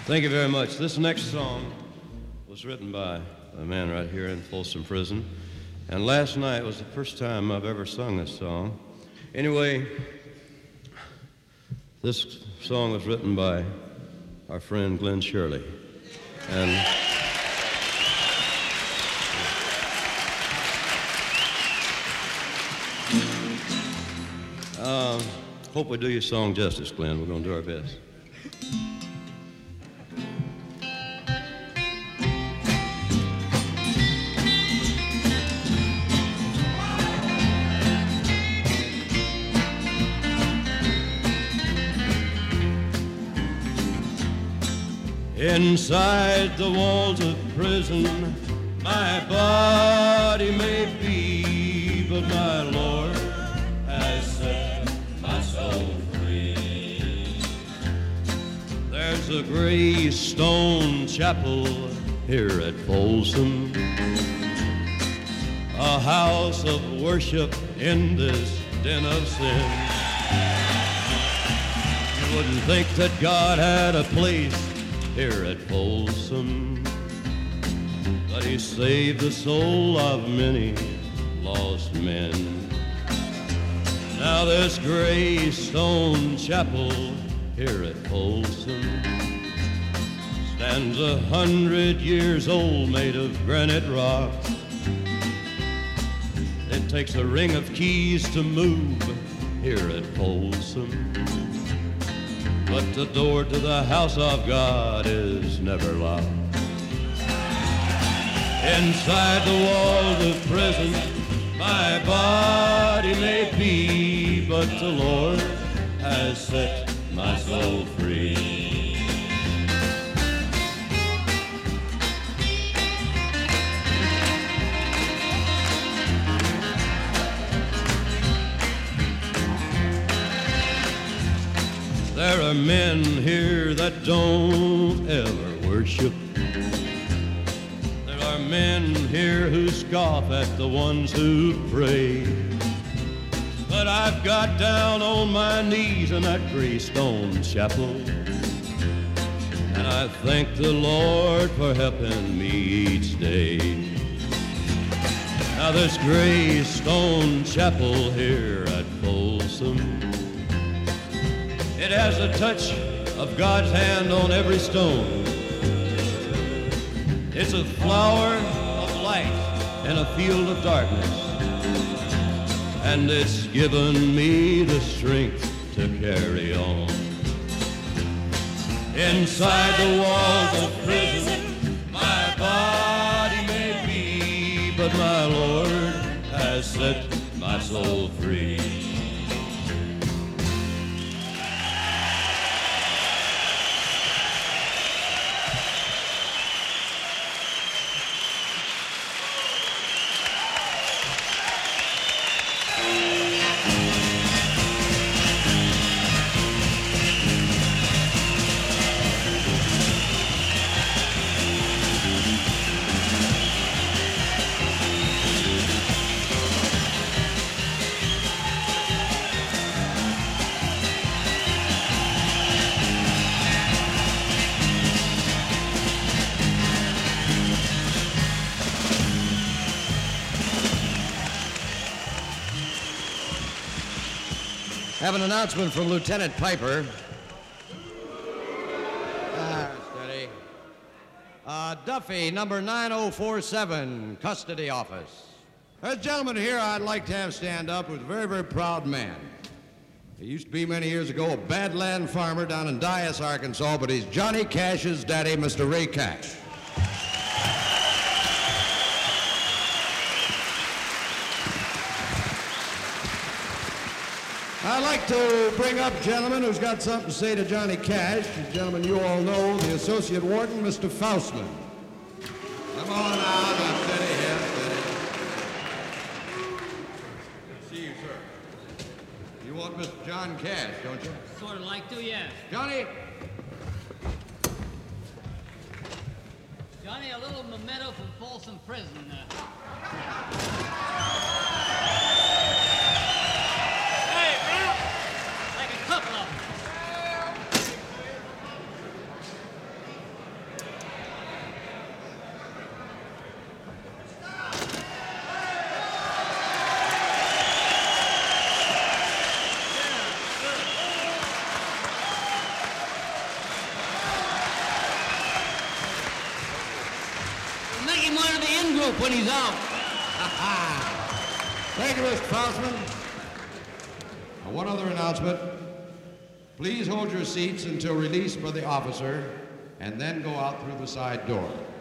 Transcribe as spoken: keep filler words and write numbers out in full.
Thank you very much. This next song was written by a man right here in Folsom Prison. And last night was the first time I've ever sung this song. Anyway, this song was written by our friend Glenn Shirley. And uh, hope we do your song justice, Glenn. We're going to do our best. Inside the walls of prison, my body may be, but my Lord has set my soul free. There's a gray stone chapel here at Folsom, a house of worship in this den of sin. You wouldn't think that God had a place here at Folsom, but he saved the soul of many lost men. Now this gray stone chapel here at Folsom stands a hundred years old, made of granite rock. It takes a ring of keys to move here at Folsom, but the door to the house of God is never locked. Inside the walls of prison, my body may be, but the Lord has set my soul free. There are men here that don't ever worship. There are men here who scoff at the ones who pray. But I've got down on my knees in that gray stone chapel, and I thank the Lord for helping me each day. Now this gray stone chapel here at Folsom, it has a touch of God's hand on every stone. It's a flower of light in a field of darkness, and it's given me the strength to carry on. Inside the walls of prison, my body may be, but my Lord has set my soul free. Have an announcement from Lieutenant Piper. Ah, steady. Uh, Duffy, number nine oh four seven, custody office. There's a gentleman here I'd like to have stand up who's a very, very proud man. He used to be many years ago a badland farmer down in Dyess, Arkansas, but he's Johnny Cash's daddy, Mister Ray Cash. I'd like to bring up a gentleman who's got something to say to Johnny Cash. A gentleman you all know, the Associate Warden, Mister Faustman. Come on out, now, steady here, steady. Good to see you, sir. You want Mister John Cash, don't you? Sort of like to, yes. Johnny! Johnny, a little memento from Folsom Prison. Uh... one of the in-group when he's out. Thank you, Mister Faustman. Uh, One other announcement. Please hold your seats until released by the officer and then go out through the side door.